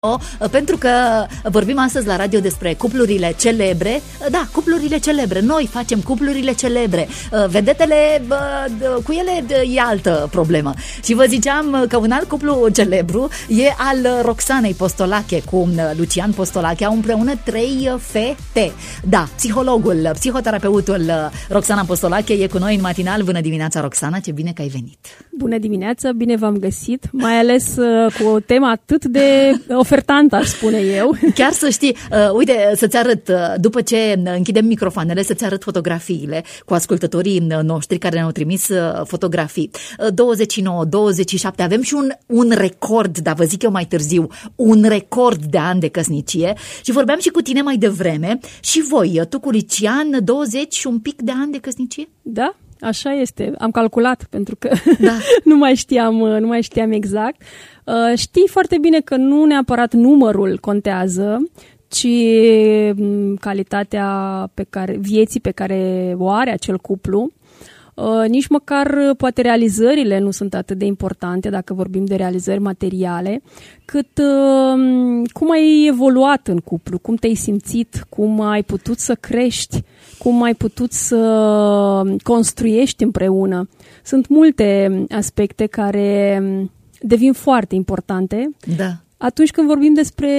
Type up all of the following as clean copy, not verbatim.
Pentru că vorbim astăzi la radio despre cuplurile celebre. Da, cuplurile celebre. Noi facem cuplurile celebre. Vedetele, cu ele e altă problemă. Și vă ziceam că un alt cuplu celebru e al Roxanei Postolache cu Lucian Postolache. Au împreună 3 fete. Da, psihologul, psihoterapeutul Roxana Postolache e cu noi în matinal. Bună dimineața, Roxana, ce bine că ai venit. Bună dimineața, bine v-am găsit, mai ales cu o temă atât de ofertantă, aș spune eu. Chiar să știi, uite, să-ți arăt, după ce închidem microfoanele, să-ți arăt fotografiile cu ascultătorii noștri care ne-au trimis fotografii. 29, 27, avem și un record, dar vă zic eu mai târziu, un record de ani de căsnicie și vorbeam și cu tine mai devreme și voi, tu cu Lucian, 20 și un pic de ani de căsnicie? Da. Așa este, am calculat pentru că da. nu mai știam exact. Știi foarte bine că nu neapărat numărul contează, ci calitatea vieții pe care o are acel cuplu. Nici măcar poate realizările nu sunt atât de importante dacă vorbim de realizări materiale, cât cum ai evoluat în cuplu, cum te-ai simțit, cum ai putut să crești, cum ai putut să construiești împreună. Sunt multe aspecte care devin foarte importante atunci când vorbim despre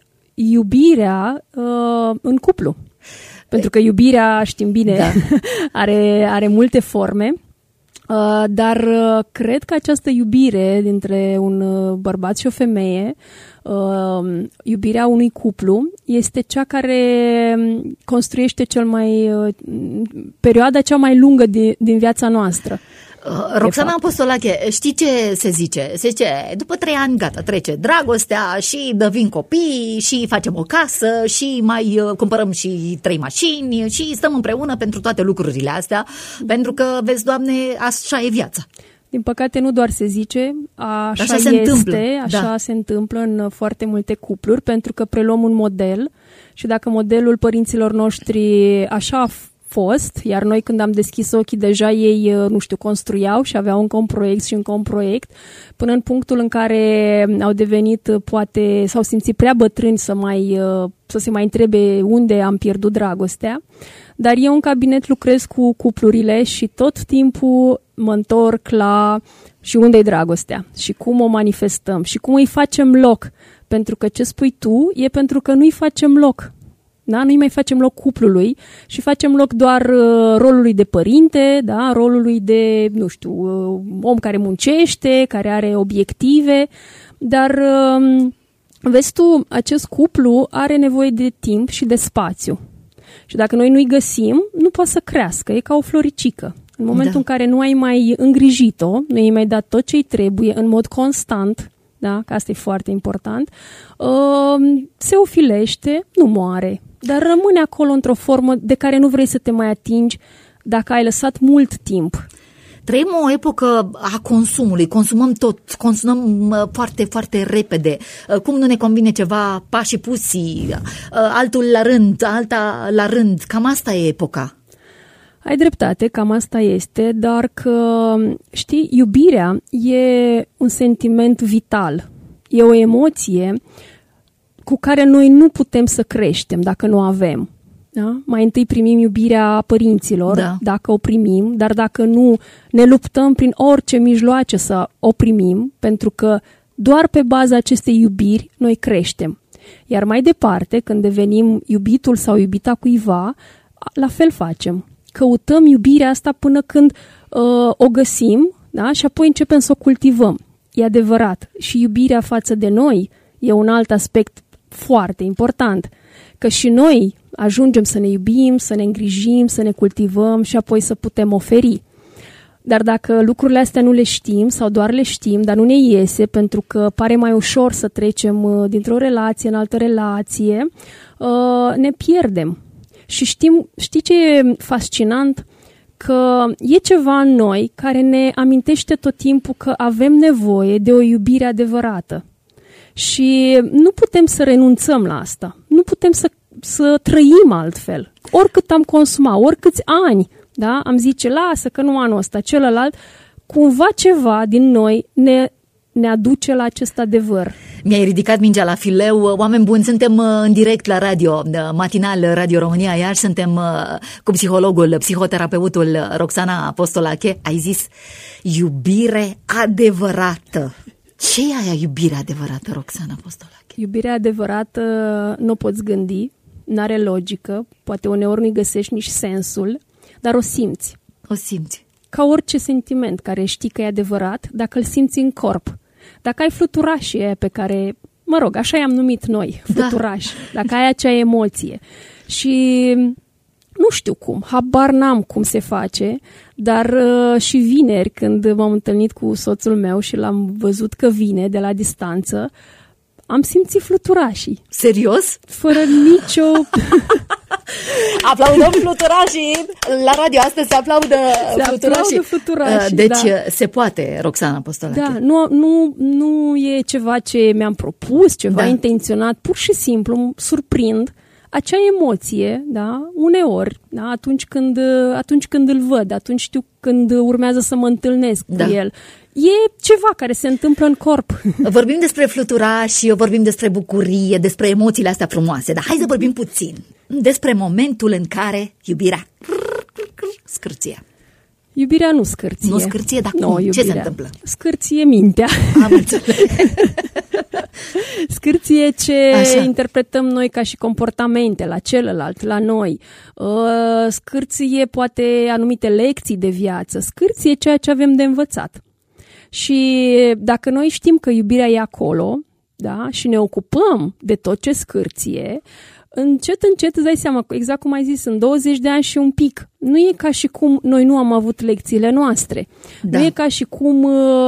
iubirea în cuplu. Pentru că iubirea, știm bine, are multe forme, dar cred că această iubire dintre un bărbat și o femeie, iubirea unui cuplu, este cea care construiește perioada cea mai lungă din viața noastră. Roxana Postolache, știi ce se zice? Se zice, după 3 ani, gata, trece dragostea și vin copii și facem o casă și mai cumpărăm și 3 mașini și stăm împreună pentru toate lucrurile astea, pentru că, vezi, Doamne, așa e viața. Din păcate nu doar se zice, așa se întâmplă în foarte multe cupluri, pentru că preluăm un model și dacă modelul părinților noștri așa a fost, iar noi când am deschis ochii deja ei, construiau și aveau încă un proiect și încă un proiect, până în punctul în care au devenit, poate, s-au simțit prea bătrâni să se mai întrebe unde am pierdut dragostea. Dar eu în cabinet lucrez cu cuplurile și tot timpul mă întorc la și unde-i dragostea și cum o manifestăm și cum îi facem loc. Pentru că ce spui tu e pentru că nu-i facem loc. Da? Nu-i mai facem loc cuplului și facem loc doar rolului de părinte, da? Rolului de, om care muncește, care are obiective, dar vezi tu, acest cuplu are nevoie de timp și de spațiu. Și dacă noi nu-i găsim, nu poate să crească, e ca o floricică. În momentul în care nu ai mai îngrijit-o, nu i-ai mai dat tot ce-i trebuie în mod constant, da? Că asta e foarte important, se ofilește, nu moare, dar rămâne acolo într-o formă de care nu vrei să te mai atingi dacă ai lăsat mult timp. Trăim o epocă a consumului, consumăm tot, consumăm foarte, foarte repede. Cum nu ne convine ceva, pași pusi, altul la rând, alta la rând, cam asta e epoca. Ai dreptate, cam asta este, dar că, știi, iubirea e un sentiment vital, e o emoție cu care noi nu putem să creștem dacă nu o avem. Da? Mai întâi primim iubirea părinților, dacă o primim, dar dacă nu, ne luptăm prin orice mijloace să o primim, pentru că doar pe baza acestei iubiri noi creștem. Iar mai departe, când devenim iubitul sau iubita cuiva, la fel facem. Căutăm iubirea asta până când o găsim, da? Și apoi începem să o cultivăm. E adevărat. Și iubirea față de noi e un alt aspect foarte important. Că și noi ajungem să ne iubim, să ne îngrijim, să ne cultivăm și apoi să putem oferi. Dar dacă lucrurile astea nu le știm sau doar le știm, dar nu ne iese pentru că pare mai ușor să trecem dintr-o relație în altă relație, ne pierdem. Și știi ce e fascinant? Că e ceva în noi care ne amintește tot timpul că avem nevoie de o iubire adevărată. Și nu putem să renunțăm la asta. Nu putem să trăim altfel. Oricât am consumat, oricâți ani, da? Am zice, lasă că nu anul ăsta, celălalt, cumva ceva din noi ne ne aduce la acest adevăr. Mi-ai ridicat mingea la fileu. Oameni buni, suntem în direct la radio, matinal Radio România Iași, suntem cu psihologul, psihoterapeutul Roxana Apostolache. Ai zis iubire adevărată. Ce e aia iubire adevărată, Roxana Apostolache? Iubirea adevărată nu o poți gândi, n-are logică, poate uneori nu-i găsești nici sensul, dar o simți. O simți. Ca orice sentiment care știi că e adevărat, dacă îl simți în corp. Dacă ai fluturașii aia pe care, mă rog, așa i-am numit noi, fluturași, dacă ai acea emoție și nu știu cum, habar n-am cum se face, dar și vineri când m-am întâlnit cu soțul meu și l-am văzut că vine de la distanță, am simțit fluturașii. Serios? Fără nicio... Aplaudăm fluturașii! La radio astăzi se aplaudă fluturașii. Deci se poate, Roxana Apostolache. Da, nu e ceva ce mi-am propus, ceva intenționat, pur și simplu surprind acea emoție, da, uneori, da, atunci când îl văd, atunci știu când urmează să mă întâlnesc cu el. E ceva care se întâmplă în corp. Vorbim despre fluturași, vorbim despre bucurie, despre emoțiile astea frumoase, dar hai să vorbim puțin despre momentul în care iubirea scârție. Iubirea nu scârție. Nu scârție, dar cum? Ce se întâmplă? Scârție mintea. Am înțeles. Scârție ce interpretăm noi ca și comportamente la celălalt, la noi. Scârție poate anumite lecții de viață. Scârție ceea ce avem de învățat. Și dacă noi știm că iubirea e acolo, da, și ne ocupăm de tot ce scârție, încet îți dai seama, exact cum ai zis, în 20 de ani și un pic. Nu e ca și cum noi nu am avut lecțiile noastre. Da. Nu e ca și cum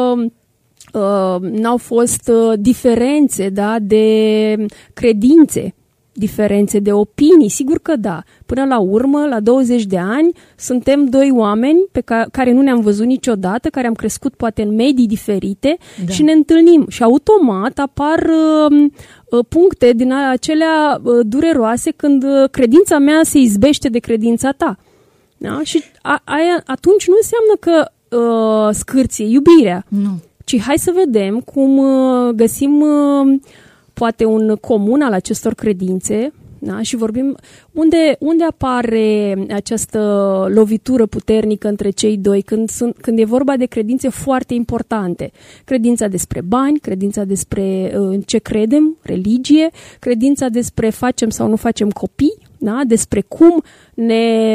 n-au fost diferențe, da, de credințe, diferențe de opinii. Sigur că da. Până la urmă, la 20 de ani, suntem doi oameni pe care nu ne-am văzut niciodată, care am crescut poate în medii diferite și ne întâlnim. Și automat apar puncte din acelea dureroase când credința mea se izbește de credința ta. Da? Și atunci nu înseamnă că scârție iubirea. Nu. Ci hai să vedem cum găsim poate un comun al acestor credințe, da? Și vorbim unde apare această lovitură puternică între cei doi când e vorba de credințe foarte importante. Credința despre bani, credința despre ce credem, religie, credința despre facem sau nu facem copii, da? Despre cum ne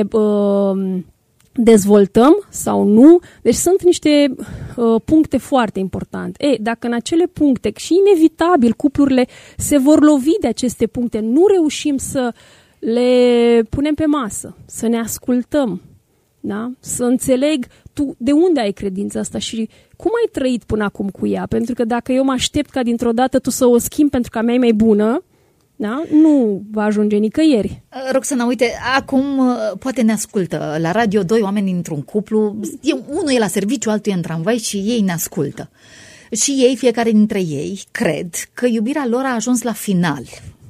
dezvoltăm sau nu. Deci sunt niște puncte foarte importante. Dacă în acele puncte, și inevitabil cuplurile se vor lovi de aceste puncte, nu reușim să le punem pe masă, să ne ascultăm, da? Să înțeleg tu de unde ai credința asta și cum ai trăit până acum cu ea. Pentru că dacă eu mă aștept ca dintr-o dată tu să o schimbi pentru că a mea e mai bună, da? Nu va ajunge nicăieri. Roxana, uite, acum poate ne ascultă la radio doi oameni într-un cuplu, unul e la serviciu, altul e în tramvai și ei ne ascultă. Și ei, fiecare dintre ei, cred că iubirea lor a ajuns la final.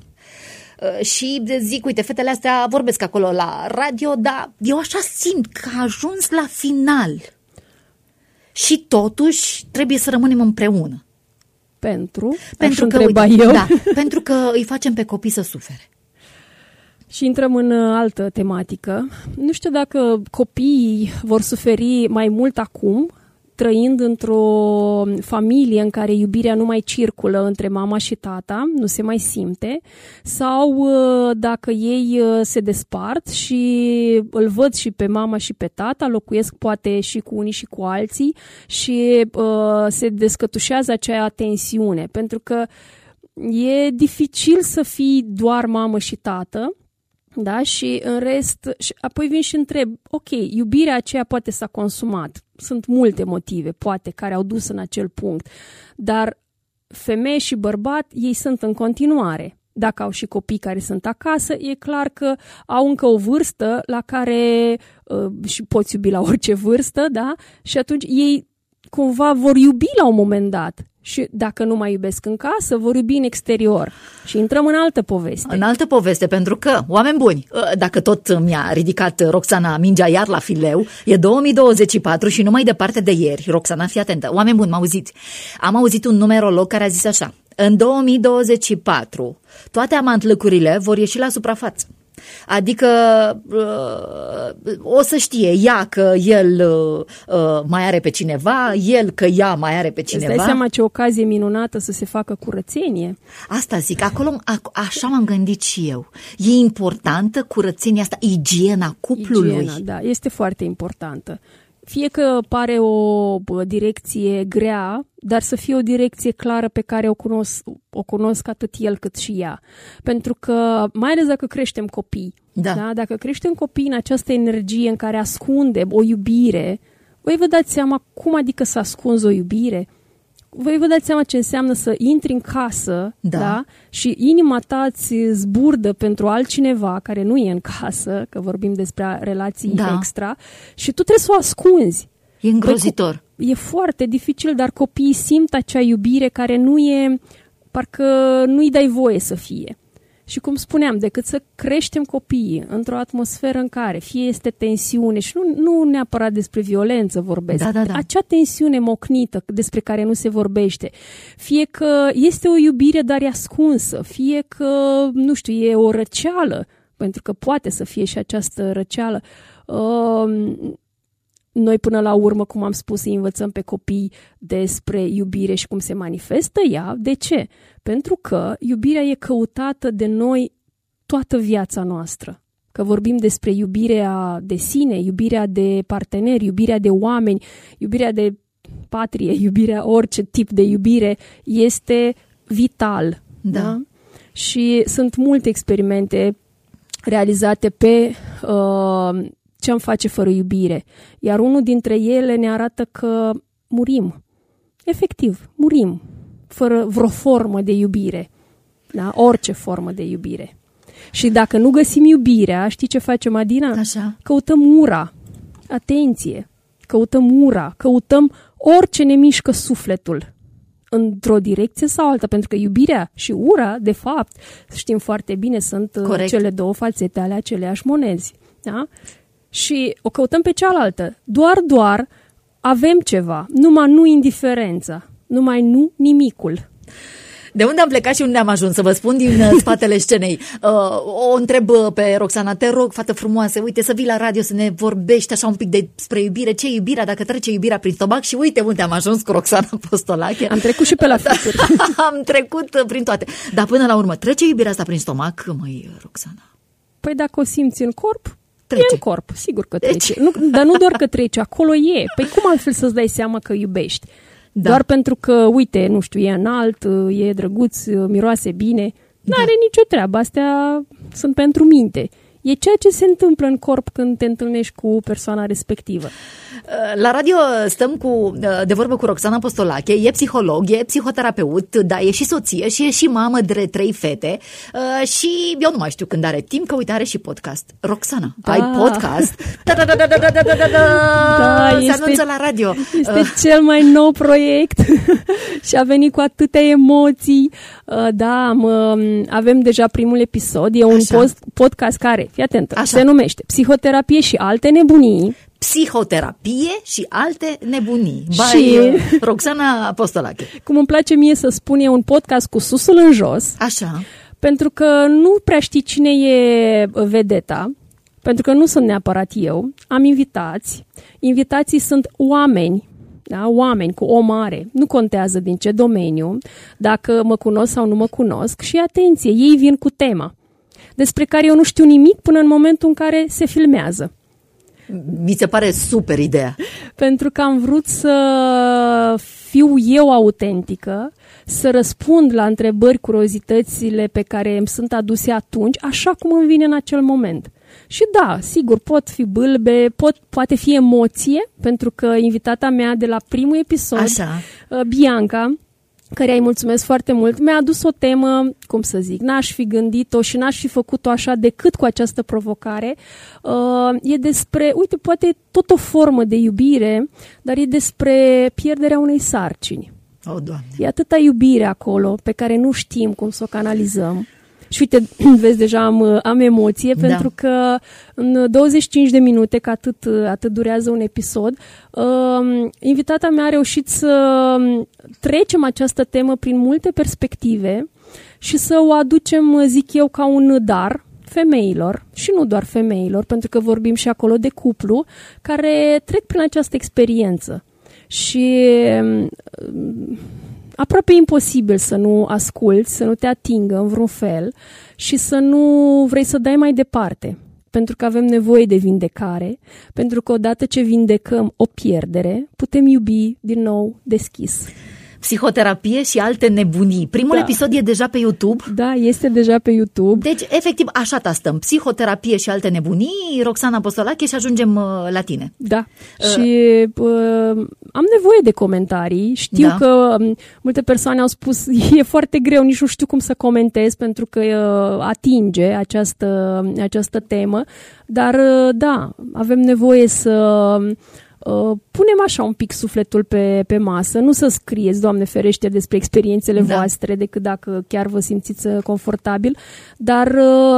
Și zic, uite, fetele astea vorbesc acolo la radio, dar eu așa simt că a ajuns la final. Și totuși trebuie să rămânem împreună. Pentru că, uite, eu. Da, pentru că îi facem pe copii să sufere. Și intrăm în altă tematică. Nu știu dacă copiii vor suferi mai mult acum, trăind într-o familie în care iubirea nu mai circulă între mama și tata, nu se mai simte, sau dacă ei se despart și îl văd și pe mama și pe tata, locuiesc poate și cu unii și cu alții și se descătușează acea tensiune, pentru că e dificil să fii doar mamă și tată, da? Și în rest, și apoi vin și întreb, ok, iubirea aceea poate s-a consumat. Sunt multe motive, poate, care au dus în acel punct. Dar femeie și bărbat, ei sunt în continuare. Dacă au și copii care sunt acasă, e clar că au încă o vârstă la care și poți iubi la orice vârstă, da? Și atunci ei cumva vor iubi la un moment dat. Și dacă nu mai iubesc în casă, vor iubi în exterior. Și intrăm în altă poveste. În altă poveste, pentru că, oameni buni, dacă tot mi-a ridicat Roxana mingea iar la fileu, e 2024 și nu mai departe de ieri. Roxana, fii atentă. Oameni buni, mă auziți? Am auzit un numerolog care a zis așa: în 2024 toate amantlăcurile vor ieși la suprafață. Adică o să știe ea că el mai are pe cineva, el că ea mai are pe cineva. Îți dai seama ce ocazie minunată să se facă curățenie? Asta zic, acolo așa m-am gândit și eu. E importantă curățenia asta, igiena cuplului. Igiena, da, este foarte importantă. Fie că pare o direcție grea, dar să fie o direcție clară pe care o cunosc atât el cât și ea. Pentru că, mai ales dacă creștem copii, da? Dacă creștem copii în această energie în care ascunde o iubire, voi vă dați seama cum adică să ascunzi o iubire? Voi vă dați seama ce înseamnă să intri în casă, da? Și inima ta îți zburdă pentru altcineva care nu e în casă, că vorbim despre relații extra, și tu trebuie să o ascunzi. E îngrozitor. E foarte dificil, dar copiii simt acea iubire care nu e, parcă nu-i dai voie să fie. Și cum spuneam, decât să creștem copiii într-o atmosferă în care fie este tensiune, și nu neapărat despre violență vorbesc, acea tensiune mocnită despre care nu se vorbește, fie că este o iubire dar e ascunsă, fie că, nu știu, e o răceală, pentru că poate să fie și această răceală. Noi până la urmă, cum am spus, îi învățăm pe copii despre iubire și cum se manifestă ea. De ce? Pentru că iubirea e căutată de noi toată viața noastră. Că vorbim despre iubirea de sine, iubirea de parteneri, iubirea de oameni, iubirea de patrie, iubirea, orice tip de iubire este vital. Da? Și sunt multe experimente realizate pe ce am face fără iubire. Iar unul dintre ele ne arată că murim. Efectiv, murim. Fără vreo formă de iubire. Da? Orice formă de iubire. Și dacă nu găsim iubirea, știi ce facem, Adina? Așa. Căutăm ura. Atenție! Căutăm ura. Căutăm orice ne mișcă sufletul. Într-o direcție sau alta. Pentru că iubirea și ura, de fapt, știm foarte bine, sunt cele două fațete ale aceleași monezi. Da? Și o căutăm pe cealaltă. Doar avem ceva. Numai nu indiferența. Numai nu nimicul. De unde am plecat și unde am ajuns? Să vă spun din spatele scenei. O întreb pe Roxana: te rog, fată frumoasă, uite, să vii la radio să ne vorbești așa un pic despre iubire. Ce iubirea, dacă trece iubirea prin stomac? Și uite unde am ajuns cu Roxana Apostolache. Am trecut și pe la fituri. Am trecut prin toate. Dar până la urmă, trece iubirea asta prin stomac, măi, Roxana? Păi dacă o simți în corp, trece. E în corp, sigur că trece. Dar nu doar că trece, acolo e. Păi cum altfel să-ți dai seama că iubești? Da. Doar pentru că, uite, nu știu, e înalt, e drăguț, miroase bine. N-are nicio treabă, astea sunt pentru minte. E ceea ce se întâmplă în corp când te întâlnești cu persoana respectivă. La radio stăm de vorbă cu Roxana Apostolache, e psiholog, e psihoterapeut, da, e și soție și e și mamă de 3 fete și eu nu mai știu când are timp, că uite, are și podcast. Roxana, ai podcast? Se anunță la radio. Este cel mai nou proiect și a venit cu atâtea emoții. Da, avem deja primul episod, e un podcast care, fii atentă, se numește Psihoterapie și alte nebunii. Psihoterapie și alte nebunii. Și Roxana Apostolache. Cum îmi place mie să spun, e un podcast cu susul în jos. Așa. Pentru că nu prea știi cine e vedeta, pentru că nu sunt neapărat eu. Am invitați. Invitații sunt oameni, da? Oameni cu O mare. Nu contează din ce domeniu, dacă mă cunosc sau nu mă cunosc. Și atenție, ei vin cu tema despre care eu nu știu nimic până în momentul în care se filmează. Mi se pare super ideea. Pentru că am vrut să fiu eu autentică, să răspund la întrebări, curiozitățile pe care îmi sunt aduse atunci, așa cum îmi vine în acel moment. Și da, sigur, pot fi bâlbe, poate fi emoție, pentru că invitata mea de la primul episod, Bianca, care îi mulțumesc foarte mult, mi-a adus o temă, cum să zic, n-aș fi gândit-o și n-aș fi făcut-o așa decât cu această provocare. E despre, uite, poate tot o formă de iubire, dar e despre pierderea unei sarcini. Oh, Doamne. E atâta iubire acolo pe care nu știm cum să o canalizăm. Și uite, vezi, deja am emoție, pentru că în 25 de minute, că atât durează un episod, invitata mea a reușit să trecem această temă prin multe perspective și să o aducem, zic eu, ca un dar femeilor, și nu doar femeilor, pentru că vorbim și acolo de cuplu, care trec prin această experiență. Și aproape imposibil să nu asculți, să nu te atingă în vreun fel și să nu vrei să dai mai departe. Pentru că avem nevoie de vindecare, pentru că odată ce vindecăm o pierdere, putem iubi din nou deschis. Psihoterapie și alte nebunii. Primul episod e deja pe YouTube? Da, este deja pe YouTube. Deci, efectiv, așa stăm. Psihoterapie și alte nebunii, Roxana Apostolache, și ajungem la tine. Da. Și am nevoie de comentarii. Știu că multe persoane au spus e foarte greu, nici nu știu cum să comentez pentru că atinge această temă. Dar da, avem nevoie să punem așa un pic sufletul pe masă, nu să scrieți, Doamne ferește, despre experiențele voastre, decât dacă chiar vă simțiți confortabil, dar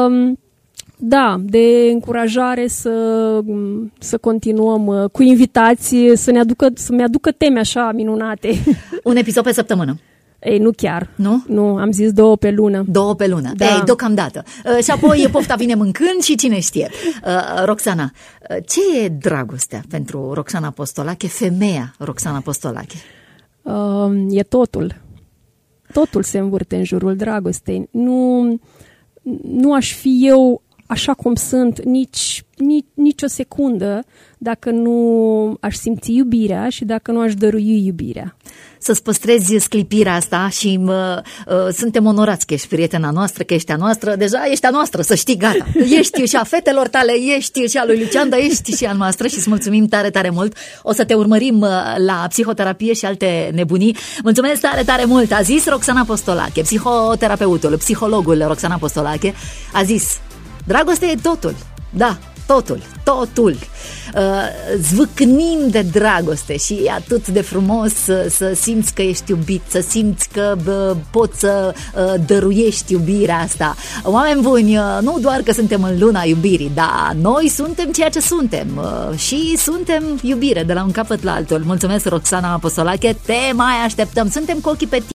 de încurajare să continuăm cu invitații, să-mi aducă teme așa minunate. Un episod pe săptămână. Ei, nu chiar. Nu? Nu, am zis 2 pe lună. 2 pe lună. Da. Ei, deocamdată. Și apoi pofta vine mâncând și cine știe. Roxana, ce e dragostea pentru Roxana Apostolache, femeia Roxana Apostolache? E totul. Totul se învârte în jurul dragostei. Nu aș fi eu așa cum sunt nici o secundă dacă nu aș simți iubirea și dacă nu aș dărui iubirea. Să-ți păstrezi sclipirea asta și suntem onorați că ești prietena noastră, că ești a noastră, deja ești a noastră, să știi, gata. Ești și a fetelor tale, ești și a lui Lucian, dar ești și a noastră și îți mulțumim tare, tare mult. O să te urmărim la psihoterapie și alte nebunii. Mulțumesc tare, tare mult. A zis Roxana Apostolache, psihoterapeutul, psihologul Roxana Apostolache, a zis: dragoste e totul, da, totul. Zvâcnim de dragoste și e atât de frumos să simți că ești iubit, să simți că poți să dăruiești iubirea asta. Oameni buni, nu doar că suntem în luna iubirii, dar noi suntem ceea ce suntem și suntem iubire de la un capăt la altul. Mulțumesc, Roxana Apostolache, te mai așteptăm, suntem cu ochii pe tine.